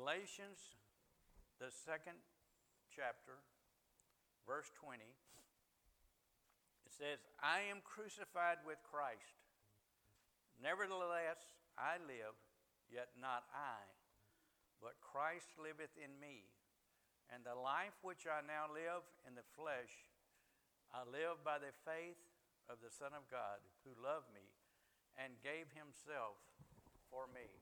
Galatians, the second chapter, verse 20, it says, I am crucified with Christ. Nevertheless, I live, yet not I, but Christ liveth in me. And the life which I now live in the flesh, I live by the faith of the Son of God, who loved me and gave himself for me.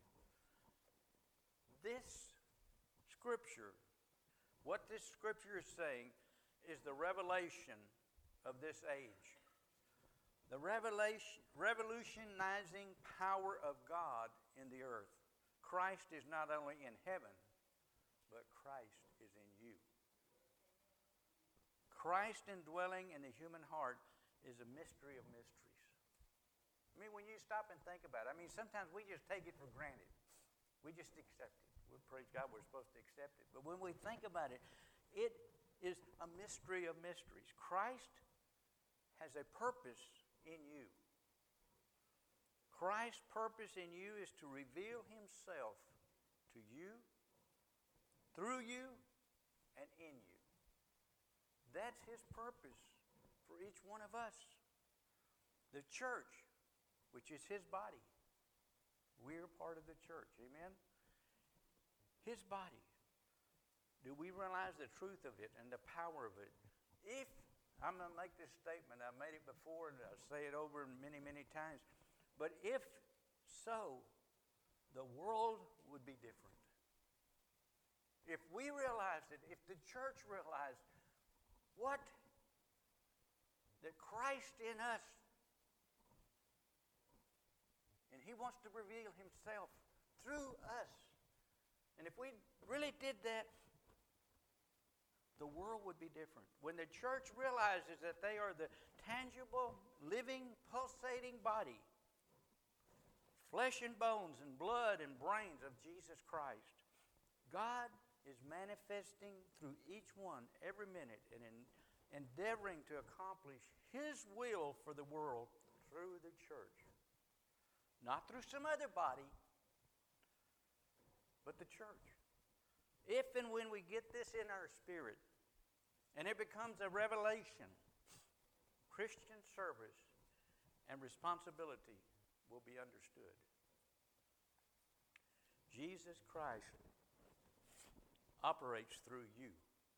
This scripture, what this scripture is saying, is the revelation of this age. The revolutionizing power of God in the earth. Christ is not only in heaven, but Christ is in you. Christ indwelling in the human heart is a mystery of mysteries. I mean, when you stop and think about it, sometimes we just take it for granted. We just accept it. We praise God, we're supposed to accept it. But when we think about it, it is a mystery of mysteries. Christ has a purpose in you. Christ's purpose in you is to reveal himself to you, through you, and in you. That's his purpose for each one of us. The church, which is his body. We're part of the church. Amen? His body. Do we realize the truth of it and the power of it? If, I'm going to make this statement, I've made it before and I'll say it over many, many times, but if so, the world would be different. If we realized it, if the church realized what? That Christ in us, and he wants to reveal himself through us. And if we really did that, the world would be different. When the church realizes that they are the tangible, living, pulsating body, flesh and bones and blood and brains of Jesus Christ, God is manifesting through each one every minute and endeavoring to accomplish his will for the world through the church. Not through some other body, but the church. If and when we get this in our spirit and it becomes a revelation, Christian service and responsibility will be understood. Jesus Christ operates through you.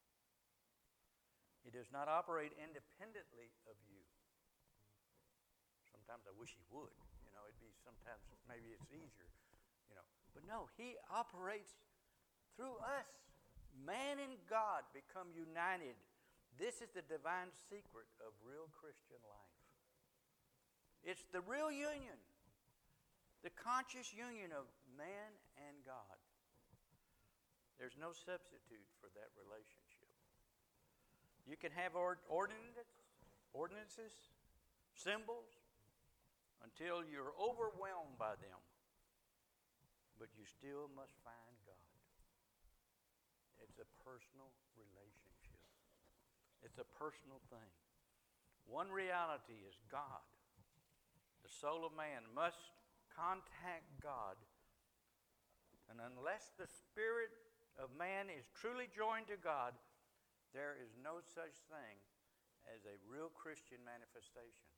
He does not operate independently of you. Sometimes I wish he would. It'd be sometimes maybe it's easier. But no, he operates through us. Man and God become united. This is the divine secret of real Christian life. It's the real union, the conscious union of man and God. There's no substitute for that relationship. You can have ordinances, symbols, until you're overwhelmed by them. But you still must find God. It's a personal relationship. It's a personal thing. One reality is God. The soul of man must contact God. And unless the spirit of man is truly joined to God, there is no such thing as a real Christian manifestation.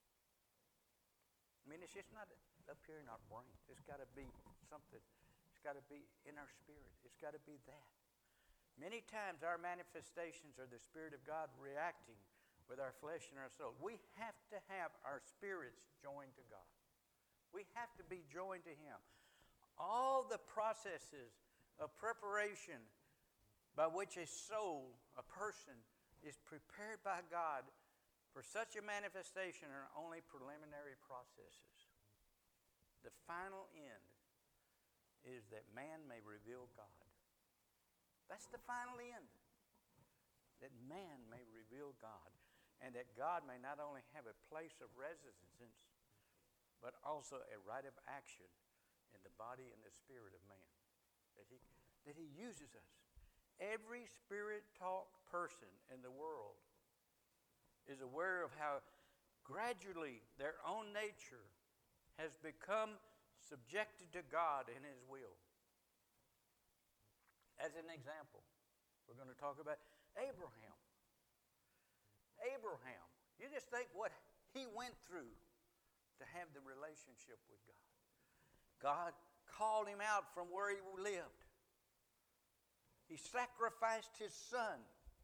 It's just not up here in our brain. It's got to be something. It's got to be in our spirit. It's got to be that. Many times our manifestations are the Spirit of God reacting with our flesh and our soul. We have to have our spirits joined to God. We have to be joined to him. All the processes of preparation by which a soul, a person, is prepared by God for such a manifestation are only preliminary processes. The final end is that man may reveal God. That's the final end. That man may reveal God. And that God may not only have a place of residence, but also a right of action in the body and the spirit of man. That he uses us. Every spirit-taught person in the world is aware of how gradually their own nature has become subjected to God and his will. As an example, we're going to talk about Abraham. Abraham, you just think what he went through to have the relationship with God. God called him out from where he lived. He sacrificed his son.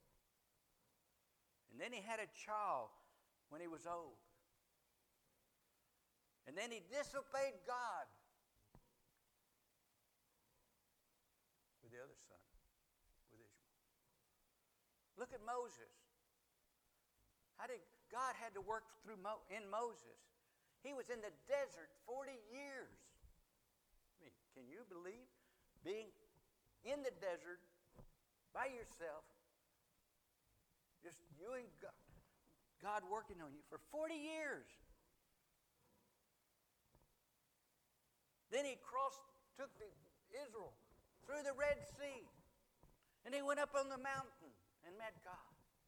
And then he had a child when he was old. And then he disobeyed God with the other son, with Ishmael. Look at Moses. God had to work through in Moses. He was in the desert 40 years. I mean, can you believe being in the desert by yourself, just you and God working on you for 40 years? Then he took Israel through the Red Sea, and he went up on the mountain and met God.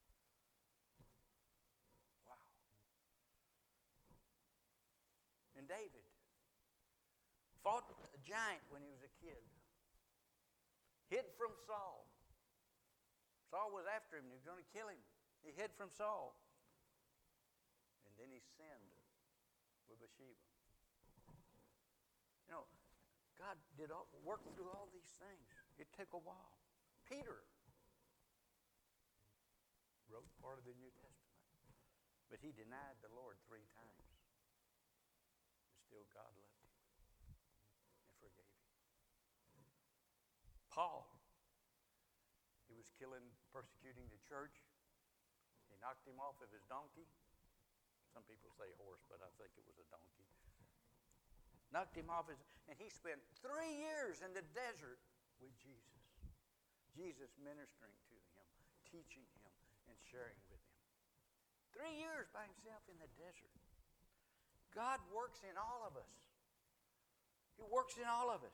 And David fought a giant when he was a kid. Hid from Saul. Saul was after him. He was going to kill him. He hid from Saul. And then he sinned with Bathsheba. You know, God did work through all these things. It took a while. Peter wrote part of the New Testament. But he denied the Lord 3 times. Still, God loved him and forgave him. Paul, he was persecuting the church. He knocked him off of his donkey. Some people say horse, but I think it was a donkey. Knocked him off and he spent 3 years in the desert with Jesus. Jesus ministering to him, teaching him, and sharing with him. 3 years by himself in the desert. God works in all of us. He works in all of us.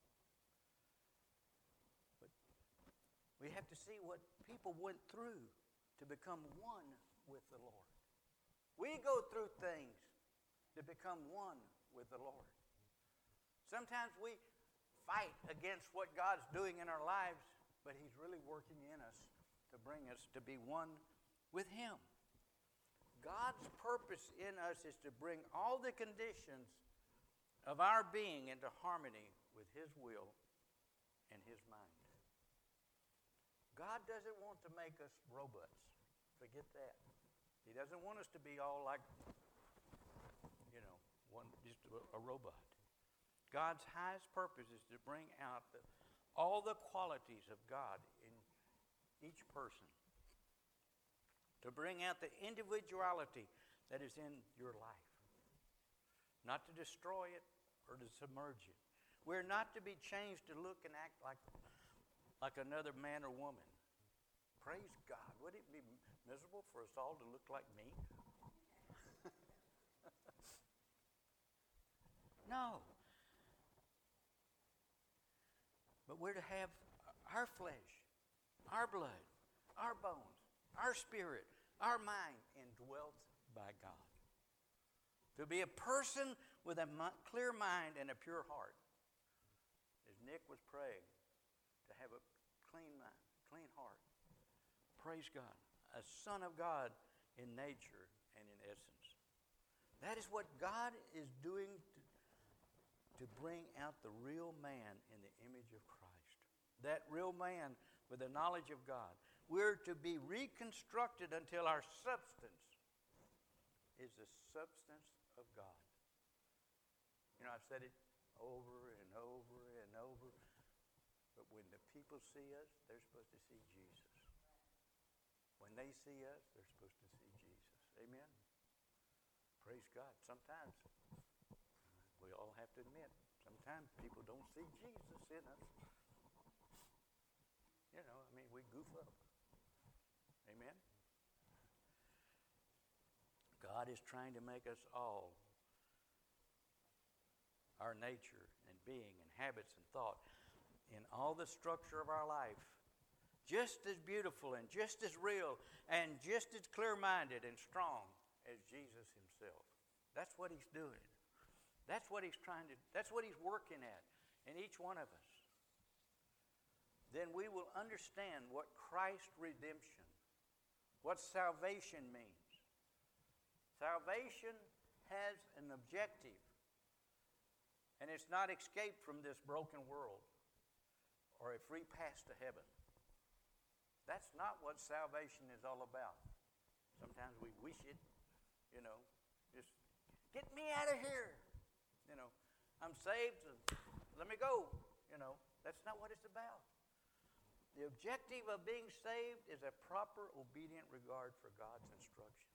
But we have to see what people went through to become one with the Lord. We go through things to become one with the Lord. Sometimes we fight against what God's doing in our lives, but He's really working in us to bring us to be one with Him. God's purpose in us is to bring all the conditions of our being into harmony with His will and His mind. God doesn't want to make us robots. Forget that. He doesn't want us to be all like, just a robot. God's highest purpose is to bring out all the qualities of God in each person. To bring out the individuality that is in your life. Not to destroy it or to submerge it. We're not to be changed to look and act like another man or woman. Praise God. Would it be miserable for us all to look like me? No. But we're to have our flesh, our blood, our bones, our spirit, our mind indwelt by God. To be a person with a clear mind and a pure heart. As Nick was praying, to have a clean mind, clean heart. Praise God. A son of God in nature and in essence. That is what God is doing to bring out the real man in the image of Christ. That real man with the knowledge of God. We're to be reconstructed until our substance is the substance of God. I've said it over and over and over. But when the people see us, they're supposed to see Jesus. When they see us, they're supposed to see Jesus. Amen? Praise God. Sometimes, we all have to admit, sometimes people don't see Jesus in us. We goof up. Amen? God is trying to make us all, our nature and being and habits and thought, in all the structure of our life, just as beautiful and just as real and just as clear-minded and strong as Jesus Himself. That's what He's doing. That's what He's working at in each one of us. Then then we will understand what Christ's redemption, what salvation means. Salvation has an objective, and it's not escape from this broken world or a free pass to heaven. That's not what salvation is all about. Sometimes we wish it, just get me out of here. I'm saved, let me go. That's not what it's about. The objective of being saved is a proper, obedient regard for God's instruction.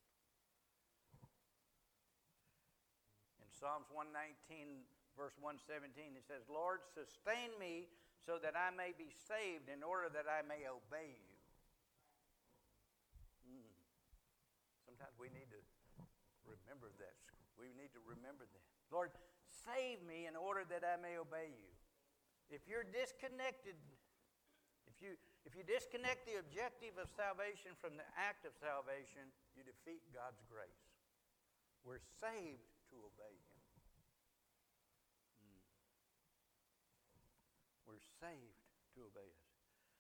In Psalms 119, verse 117, it says, Lord, sustain me so that I may be saved in order that I may obey you. Sometimes we need to remember that. We need to remember that. Lord, save me in order that I may obey you. If you're disconnected, if you disconnect the objective of salvation from the act of salvation, you defeat God's grace. We're saved to obey Him. We're saved to obey us.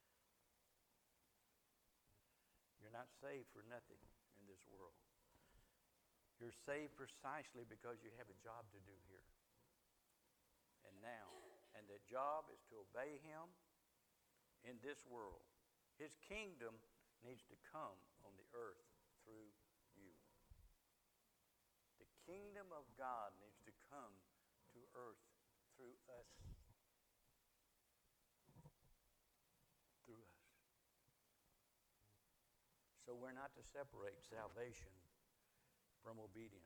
You're not saved for nothing in this world. You're saved precisely because you have a job to do here and now. And that job is to obey Him in this world. His kingdom needs to come on the earth through you. The kingdom of God needs to come to earth through us. Through us. So we're not to separate salvation from obedience.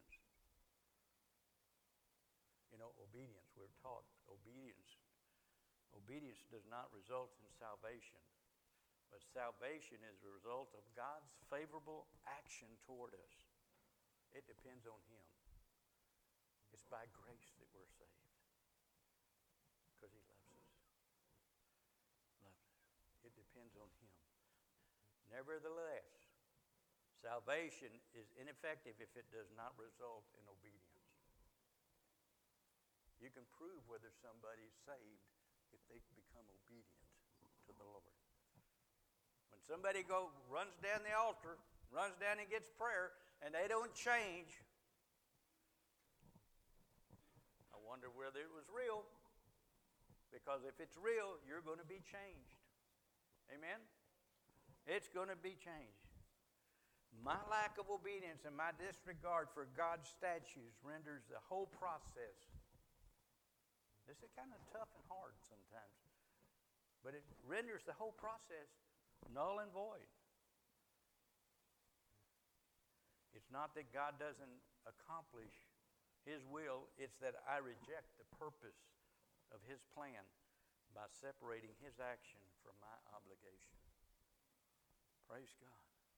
Obedience, we're taught obedience. Obedience does not result in salvation, but salvation is a result of God's favorable action toward us. It depends on Him. It's by grace that we're saved because He loves us. It depends on Him. Nevertheless, salvation is ineffective if it does not result in obedience. You can prove whether somebody's saved if they become obedient to the Lord. When somebody runs down the altar, runs down and gets prayer, and they don't change, I wonder whether it was real. Because if it's real, you're going to be changed. Amen? It's going to be changed. My lack of obedience and my disregard for God's statutes renders the whole process. This is kind of tough and hard sometimes. But it renders the whole process null and void. It's not that God doesn't accomplish His will. It's that I reject the purpose of His plan by separating His action from my obligation. Praise God.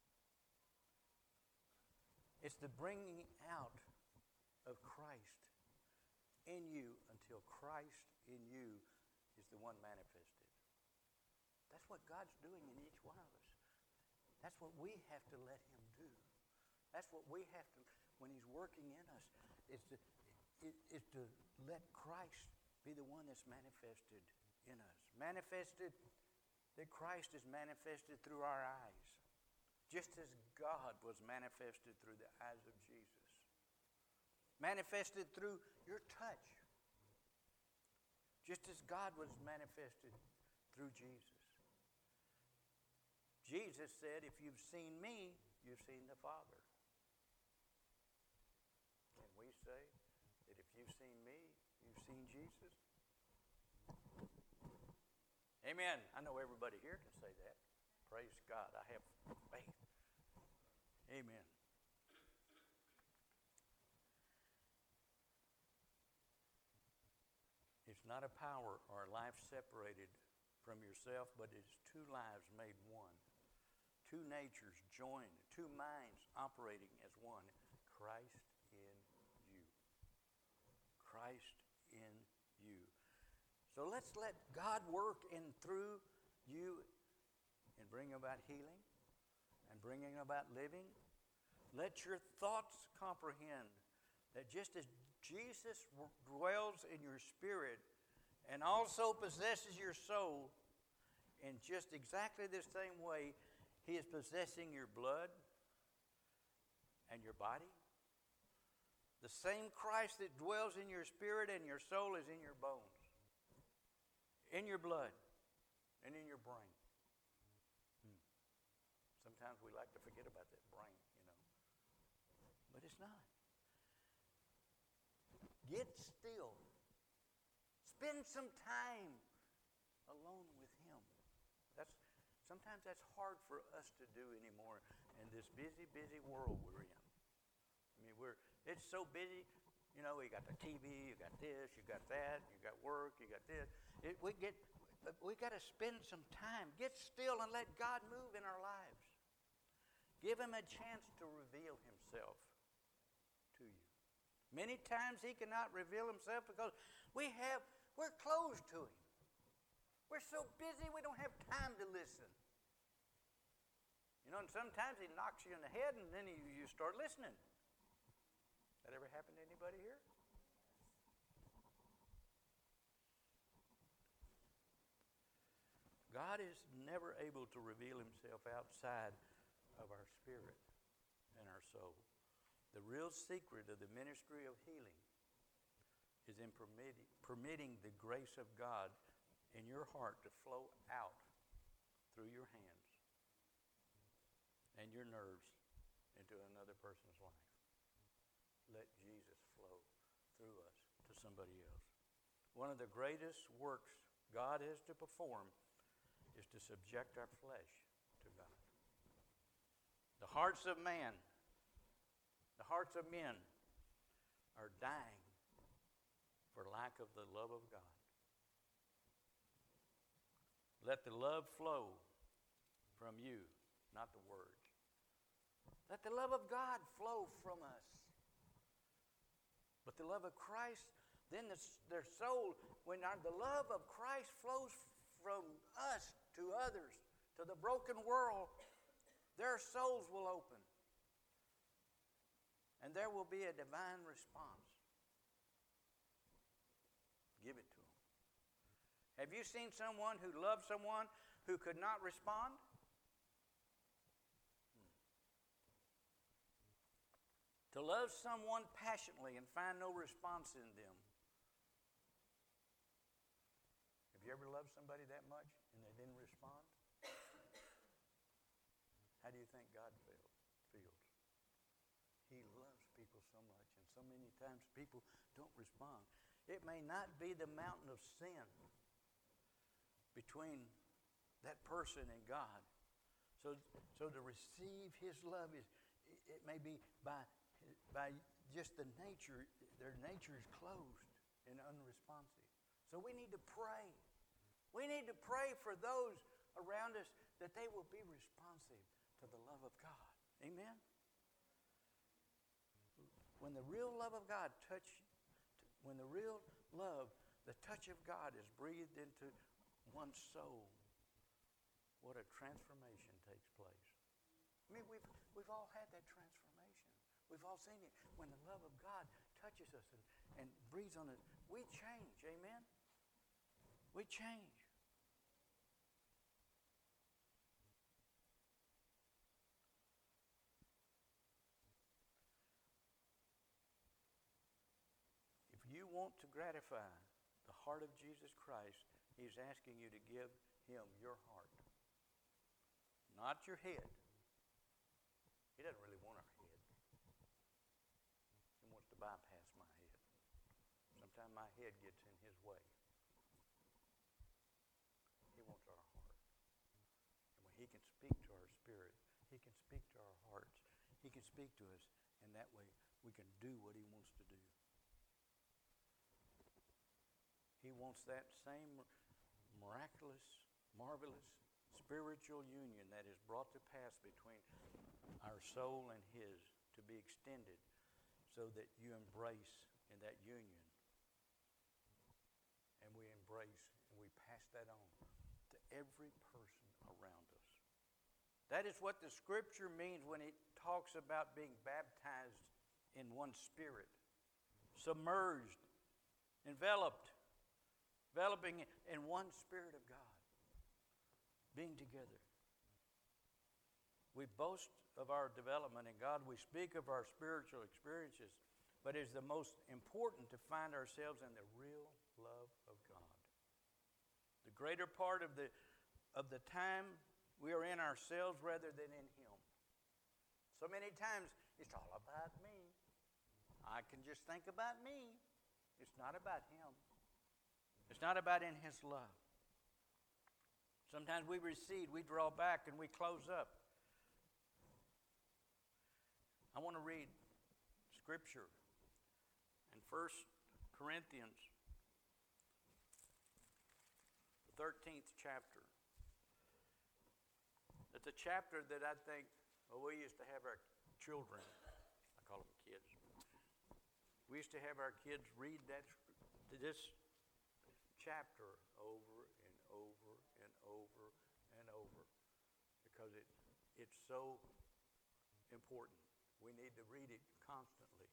It's the bringing out of Christ in you until Christ in you is the one manifested. That's what God's doing in each one of us. That's what we have to let Him do. That's what we have to, when He's working in us, is to let Christ be the one that's manifested in us. Manifested, that Christ is manifested through our eyes, just as God was manifested through the eyes of Jesus. Manifested through your touch, just as God was manifested through Jesus. Jesus said, if you've seen me, you've seen the Father. Can we say that if you've seen me, you've seen Jesus? Amen. I know everybody here can say that. Praise God. I have faith. Amen. It's not a power or a life separated from yourself, but it's two lives made one. Two natures joined, two minds operating as one. Christ in you. Christ in you. So let's let God work in through you and bring about healing and bringing about living. Let your thoughts comprehend that just as Jesus dwells in your spirit and also possesses your soul, in just exactly the same way He is possessing your blood and your body. The same Christ that dwells in your spirit and your soul is in your bones, in your blood, and in your brain. Sometimes we like to forget about that brain, but it's not. Get still. Spend some time alone with Him. Sometimes that's hard for us to do anymore in this busy, busy world we're in. It's so busy. You got the TV, you got this, you got that, you got work, you got this. We got to spend some time. Get still and let God move in our lives. Give Him a chance to reveal Himself to you. Many times He cannot reveal Himself because we're closed to Him. We're so busy we don't have time to listen. And sometimes He knocks you in the head and then you start listening. That ever happened to anybody here? God is never able to reveal Himself outside of our spirit and our soul. The real secret of the ministry of healing is in permitting the grace of God in your heart to flow out through your hands and your nerves into another person's life. Let Jesus flow through us to somebody else. One of the greatest works God has to perform is to subject our flesh to God. The hearts of men are dying for lack of the love of God. Let the love flow from you, not the words. Let the love of God flow from us. But the love of Christ, then their soul, the love of Christ flows from us to others, to the broken world, their souls will open. And there will be a divine response. Give it to them. Have you seen someone who loved someone who could not respond? To love someone passionately and find no response in them. Have you ever loved somebody that much and they didn't respond? How do you think God feels? He loves people so much, and so many times people don't respond. It may not be the mountain of sin between that person and God. So to receive His love it may be by just the nature, their nature is closed and unresponsive. So we need to pray. We need to pray for those around us that they will be responsive to the love of God. Amen? When the real love of God the touch of God is breathed into one's soul, what a transformation takes place. We've all had that transformation. We've all seen it. When the love of God touches us and breathes on us, we change. Amen? We change. If you want to gratify the heart of Jesus Christ, He's asking you to give Him your heart, not your head. He doesn't really want our head. He wants to bypass my head. Sometimes my head gets in His way. He wants our heart. And when He can speak to our spirit, He can speak to our hearts. He can speak to us, and that way we can do what He wants to do. He wants that same miraculous, marvelous, spiritual union that is brought to pass between our soul and His to be extended so that you embrace in that union. And we embrace and we pass that on to every person around us. That is what the Scripture means when it talks about being baptized in one spirit, submerged, enveloping in one Spirit of God. being together. We boast of our development in God. We speak of our spiritual experiences. But it is the most important to find ourselves in the real love of God. The greater part of the time we are in ourselves rather than in Him. So many times it's all about me. I can just think about me. It's not about Him. It's not about in His love. Sometimes we recede, we draw back, and we close up. I want to read Scripture in 1 Corinthians, the 13th chapter. It's a chapter that I think, we used to have our children, I call them kids. We used to have our kids read this chapter over and over and over and over because it's so important. We need to read it constantly.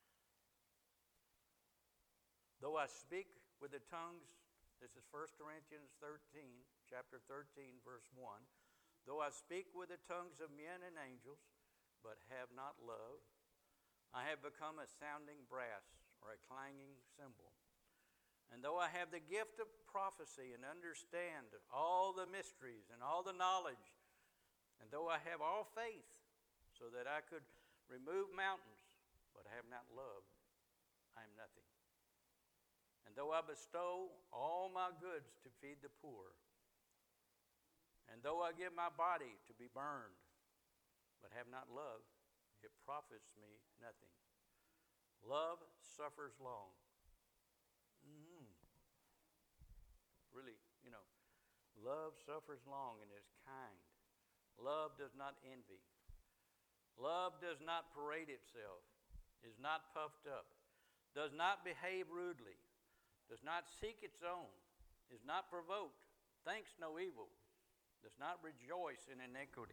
Though I speak with the tongues, this is 1 Corinthians 13, chapter 13, verse 1. Though I speak with the tongues of men and angels, but have not love, I have become a sounding brass or a clanging cymbal. And though I have the gift of prophecy and understand all the mysteries and all the knowledge, and though I have all faith so that I could remove mountains, but have not love, I am nothing. And though I bestow all my goods to feed the poor, and though I give my body to be burned, but have not love, it profits me nothing. Love suffers long. Really, love suffers long and is kind. Love does not envy. Love does not parade itself, is not puffed up, does not behave rudely, does not seek its own, is not provoked, thinks no evil, does not rejoice in iniquity,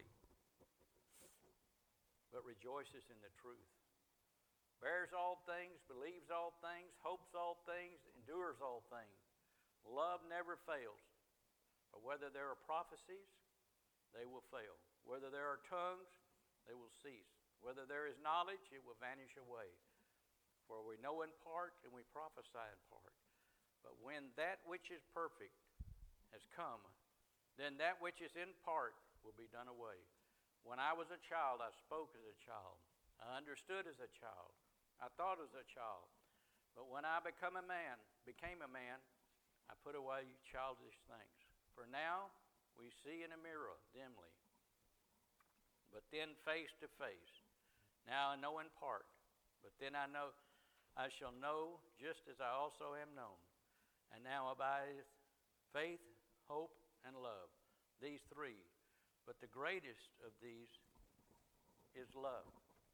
but rejoices in the truth, bears all things, believes all things, hopes all things, endures all things. Love never fails. For whether there are prophecies, they will fail. Whether there are tongues, they will cease. Whether there is knowledge, it will vanish away. For we know in part and we prophesy in part. But when that which is perfect has come, then that which is in part will be done away. When I was a child, I spoke as a child. I understood as a child. I thought as a child. But when I became a man, I put away childish things. For now we see in a mirror dimly, but then face to face. Now I know in part, but then I shall know just as I also am known. And now abideth faith, hope, and love, these three. But the greatest of these is love.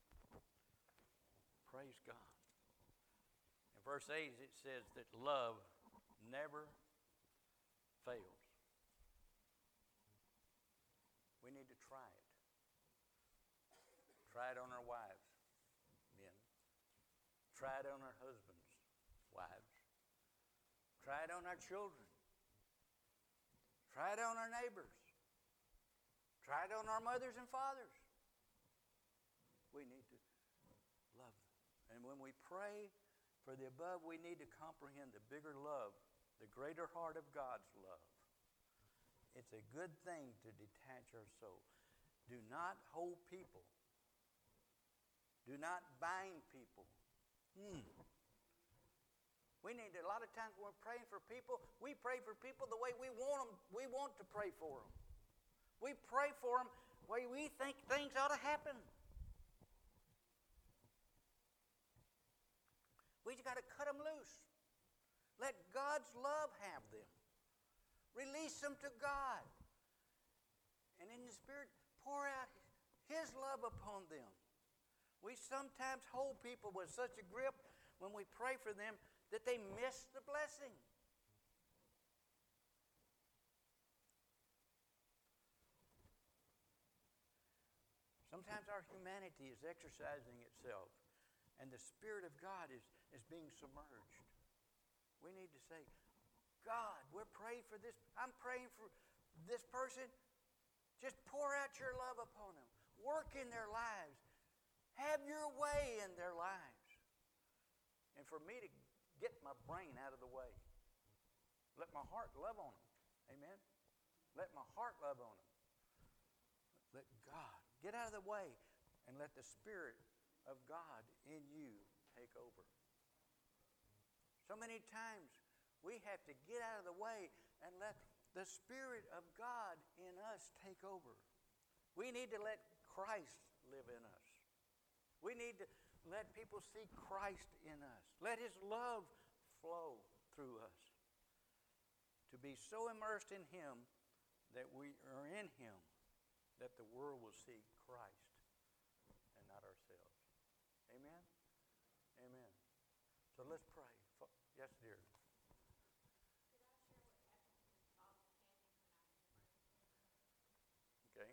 Praise God. In verse 8 it says that love never fails. We need to try it. Try it on our wives, men. Try it on our husbands, wives. Try it on our children. Try it on our neighbors. Try it on our mothers and fathers. We need to love them. And when we pray for the above, we need to comprehend the bigger love, the greater heart of God's love. It's a good thing to detach our soul. Do not hold people. Do not bind people. We need, a lot of times when we're praying for people, we pray for people the way we want them. We want to pray for them. We pray for them the way we think things ought to happen. We just got to cut them loose. Let God's love have them. Release them to God. And in the Spirit, pour out His love upon them. We sometimes hold people with such a grip when we pray for them that they miss the blessing. Sometimes our humanity is exercising itself, and the Spirit of God is being submerged. We need to say, God, we're praying for this. I'm praying for this person, just pour out your love upon them. Work in their lives. Have your way in their lives. And for me to get my brain out of the way. Let my heart love on them. Amen? Let my heart love on them. Let God get out of the way and let the Spirit of God in you take over. So many times we have to get out of the way and let the Spirit of God in us take over. We need to let Christ live in us. We need to let people see Christ in us. Let His love flow through us. To be so immersed in Him that we are in Him, that the world will see Christ and not ourselves. Amen? Amen. So let's pray. Yes, dear. Okay.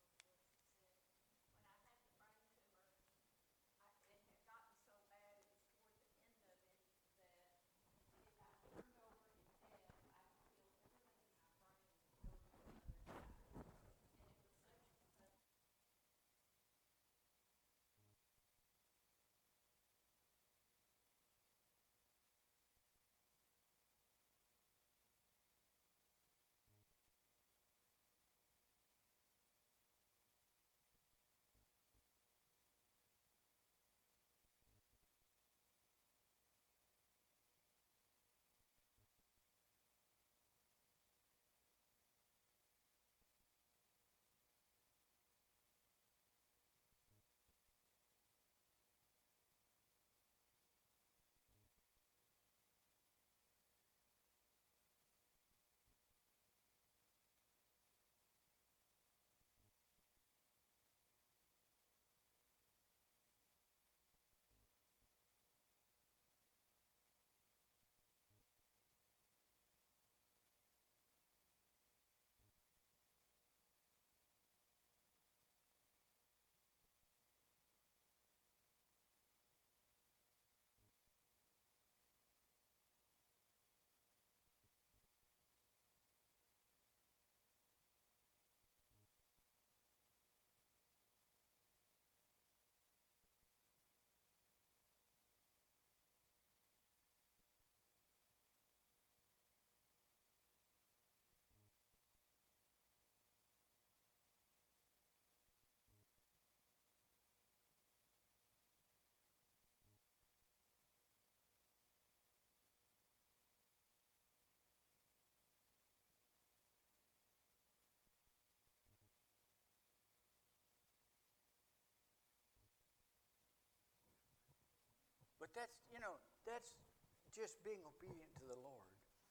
But that's just being obedient to the Lord.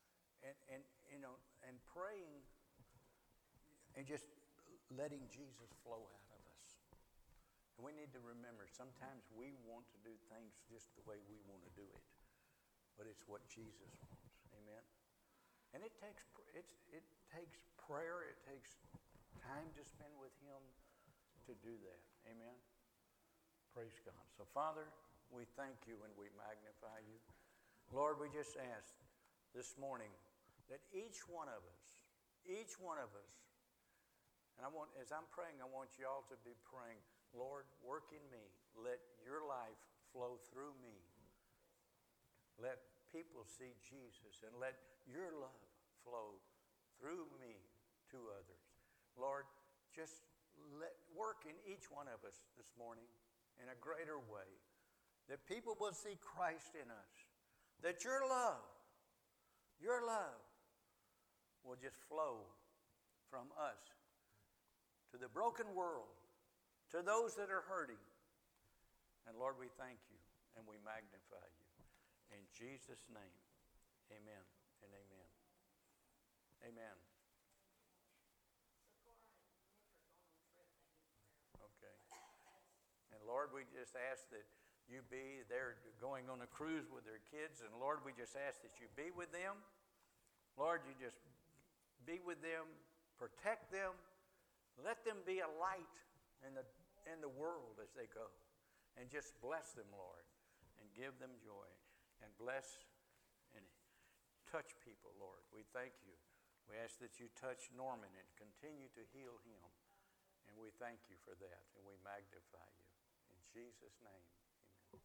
And praying and just letting Jesus flow out of us. And we need to remember, sometimes we want to do things just the way we want to do it. But it's what Jesus wants. Amen? And it takes prayer. It takes time to spend with Him to do that. Amen? Praise God. So, Father, we thank You and we magnify You. Lord, we just ask this morning that each one of us, and as I'm praying, I want you all to be praying, Lord, work in me. Let Your life flow through me. Let people see Jesus and let Your love flow through me to others. Lord, just work in each one of us this morning in a greater way, that people will see Christ in us, that Your love will just flow from us to the broken world, to those that are hurting. And Lord, we thank You and we magnify You. In Jesus' name, amen and amen. Amen. Okay. And Lord, we just ask that You be there going on a cruise with their kids. And Lord, we just ask that You be with them. Lord, You just be with them, protect them, let them be a light in the world as they go. And just bless them, Lord, and give them joy. And bless and touch people, Lord. We thank You. We ask that you touch Norman and continue to heal him. And we thank you for that, and we magnify you. In Jesus' name, amen.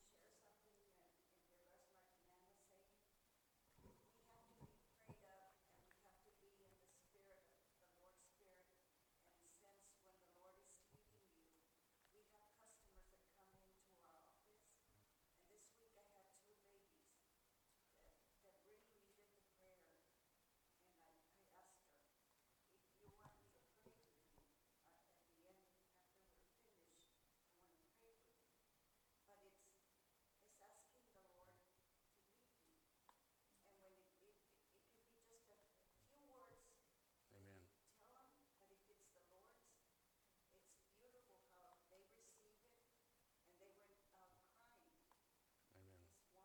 Amen. Amen.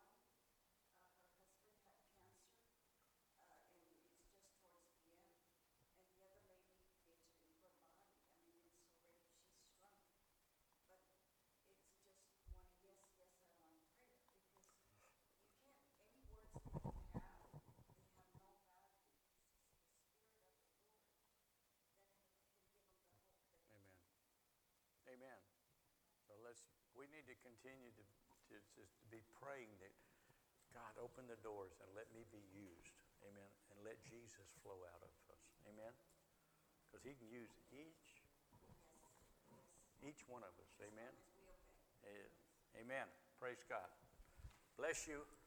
Amen. Amen. So we need to continue to just be praying that God open the doors and let me be used. Amen. And let Jesus flow out of us. Amen. Because he can use each one of us. Amen. Amen. Praise God. Bless you.